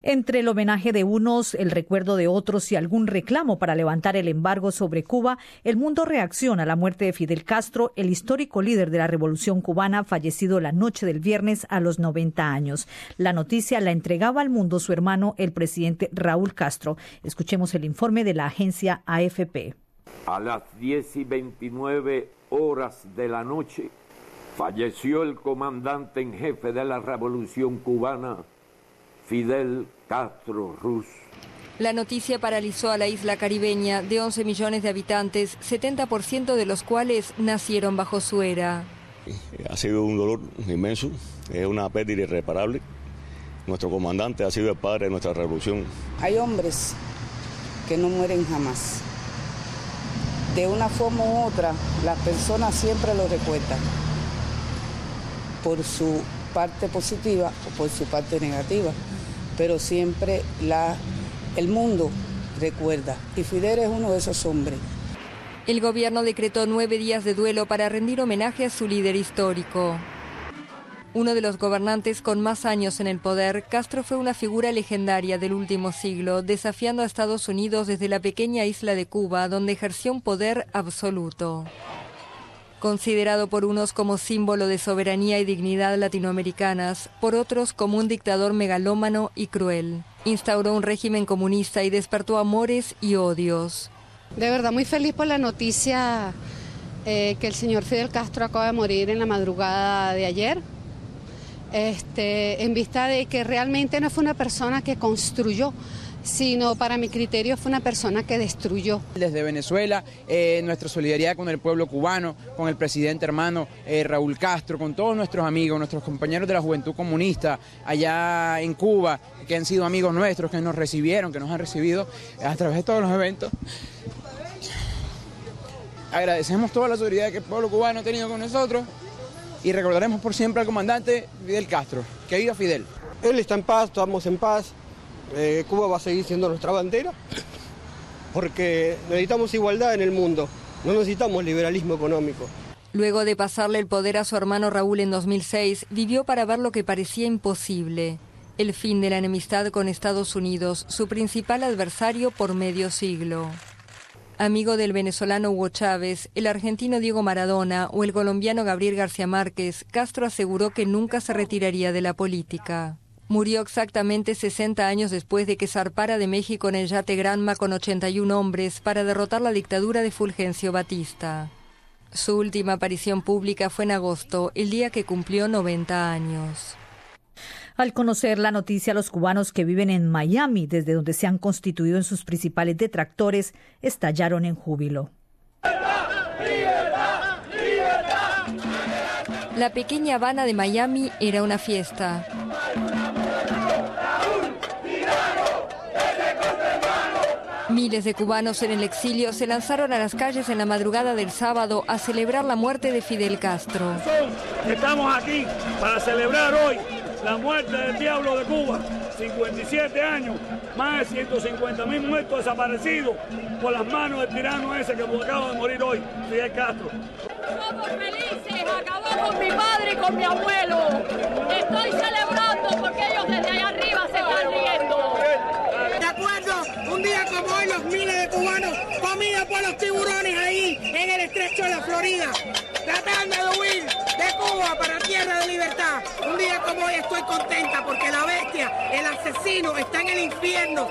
Entre el homenaje de unos, el recuerdo de otros y algún reclamo para levantar el embargo sobre Cuba, el mundo reacciona a la muerte de Fidel Castro, el histórico líder de la Revolución cubana, fallecido la noche del viernes a los 90 años. La noticia la entregaba al mundo su hermano, el presidente Raúl Castro. Escuchemos el informe de la agencia AFP. A las 10:29 horas de la noche, falleció el comandante en jefe de la Revolución cubana, Fidel Castro Ruz. La noticia paralizó a la isla caribeña de 11 millones de habitantes, 70% de los cuales nacieron bajo su era. Ha sido un dolor inmenso, es una pérdida irreparable. Nuestro comandante ha sido el padre de nuestra revolución. Hay hombres que no mueren jamás. De una forma u otra, las personas siempre lo recuerdan, por su parte positiva o por su parte negativa. Pero siempre el mundo recuerda, y Fidel es uno de esos hombres. El gobierno decretó 9 días de duelo para rendir homenaje a su líder histórico. Uno de los gobernantes con más años en el poder, Castro fue una figura legendaria del último siglo, desafiando a Estados Unidos desde la pequeña isla de Cuba, donde ejerció un poder absoluto. Considerado por unos como símbolo de soberanía y dignidad latinoamericanas, por otros como un dictador megalómano y cruel. Instauró un régimen comunista y despertó amores y odios. De verdad muy feliz por la noticia que el señor Fidel Castro acaba de morir en la madrugada de ayer. En vista de que realmente no fue una persona que construyó, sino para mi criterio fue una persona que destruyó. Desde Venezuela, nuestra solidaridad con el pueblo cubano, con el presidente hermano Raúl Castro, con todos nuestros amigos, nuestros compañeros de la Juventud Comunista allá en Cuba, que han sido amigos nuestros, que nos recibieron, que nos han recibido a través de todos los eventos. Agradecemos toda la solidaridad que el pueblo cubano ha tenido con nosotros y recordaremos por siempre al comandante Fidel Castro. ¡Que viva Fidel! Él está en paz, estamos en paz. Cuba va a seguir siendo nuestra bandera porque necesitamos igualdad en el mundo, no necesitamos liberalismo económico. Luego de pasarle el poder a su hermano Raúl en 2006, vivió para ver lo que parecía imposible: el fin de la enemistad con Estados Unidos, su principal adversario por medio siglo. Amigo del venezolano Hugo Chávez, el argentino Diego Maradona o el colombiano Gabriel García Márquez, Castro aseguró que nunca se retiraría de la política. Murió exactamente 60 años después de que zarpara de México en el yate Granma con 81 hombres para derrotar la dictadura de Fulgencio Batista. Su última aparición pública fue en agosto, el día que cumplió 90 años. Al conocer la noticia, los cubanos que viven en Miami, desde donde se han constituido en sus principales detractores, estallaron en júbilo. La pequeña Habana de Miami era una fiesta. Miles de cubanos en el exilio se lanzaron a las calles en la madrugada del sábado a celebrar la muerte de Fidel Castro. Estamos aquí para celebrar hoy la muerte del diablo de Cuba. 57 años, más de 150.000 muertos desaparecidos por las manos del tirano ese que acaba de morir hoy, Fidel Castro. Somos felices, acabó con mi padre y con mi abuelo. Estoy celebrando porque ellos desde allá arriba se están riendo. De acuerdo, un día como hoy los miles de cubanos comidos por los tiburones ahí en el estrecho de la Florida, tratando de huir de Cuba para tierra de libertad. Un día como hoy estoy contenta porque la bestia, el asesino, está en el infierno.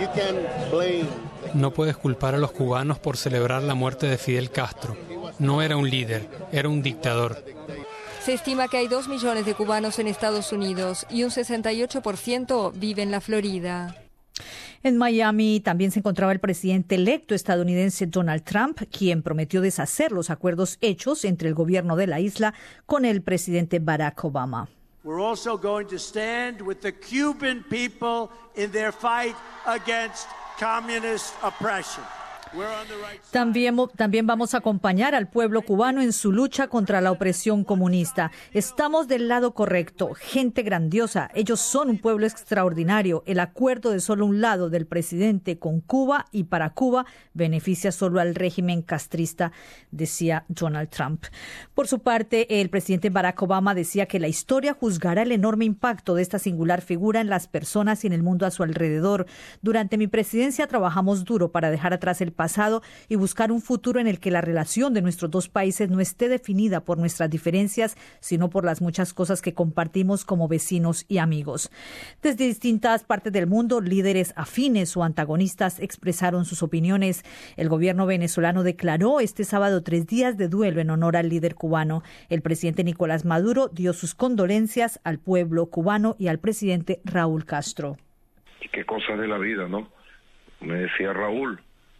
No puedes culpar a los cubanos por celebrar la muerte de Fidel Castro. No era un líder, era un dictador. Se estima que hay 2 millones de cubanos en Estados Unidos y un 68% vive en la Florida. En Miami también se encontraba el presidente electo estadounidense Donald Trump, quien prometió deshacer los acuerdos hechos entre el gobierno de la isla con el presidente Barack Obama. We're also going to stand with the Cuban people in their fight against communist oppression. También vamos a acompañar al pueblo cubano en su lucha contra la opresión comunista. Estamos del lado correcto, gente grandiosa. Ellos son un pueblo extraordinario. El acuerdo de solo un lado del presidente con Cuba y para Cuba beneficia solo al régimen castrista, decía Donald Trump. Por su parte, el presidente Barack Obama decía que la historia juzgará el enorme impacto de esta singular figura en las personas y en el mundo a su alrededor. Durante mi presidencia trabajamos duro para dejar atrás el pasado y buscar un futuro en el que la relación de nuestros dos países no esté definida por nuestras diferencias, sino por las muchas cosas que compartimos como vecinos y amigos. Desde distintas partes del mundo, líderes afines o antagonistas expresaron sus opiniones. El gobierno venezolano declaró este sábado 3 días de duelo en honor al líder cubano. El presidente Nicolás Maduro dio sus condolencias al pueblo cubano y al presidente Raúl Castro. Qué cosas de la vida, ¿no? Me decía Raúl,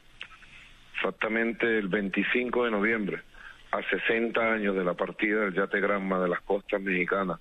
exactamente el 25 de noviembre, a 60 años de la partida del yate Granma de las costas mexicanas,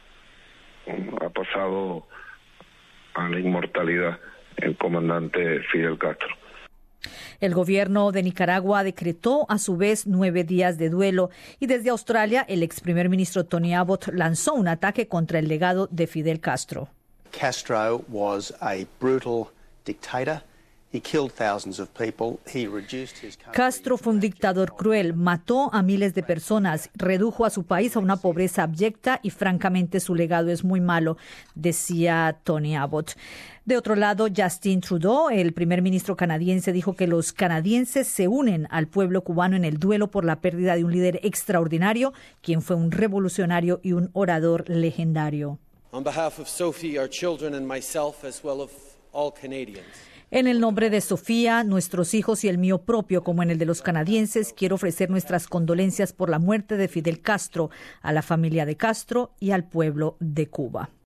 ha pasado a la inmortalidad el comandante Fidel Castro. El gobierno de Nicaragua decretó a su vez 9 días de duelo y desde Australia el ex primer ministro Tony Abbott lanzó un ataque contra el legado de Fidel Castro. Castro was a brutal dictator. He killed thousands of people. He reduced his country. Castro fue un dictador cruel, mató a miles de personas, redujo a su país a una pobreza abyecta y francamente su legado es muy malo, decía Tony Abbott. De otro lado, Justin Trudeau, el primer ministro canadiense, dijo que los canadienses se unen al pueblo cubano en el duelo por la pérdida de un líder extraordinario, quien fue un revolucionario y un orador legendario. On behalf of Sophie, our children and myself, as well as all Canadians. En el nombre de Sofía, nuestros hijos y el mío propio, como en el de los canadienses, quiero ofrecer nuestras condolencias por la muerte de Fidel Castro, a la familia de Castro y al pueblo de Cuba.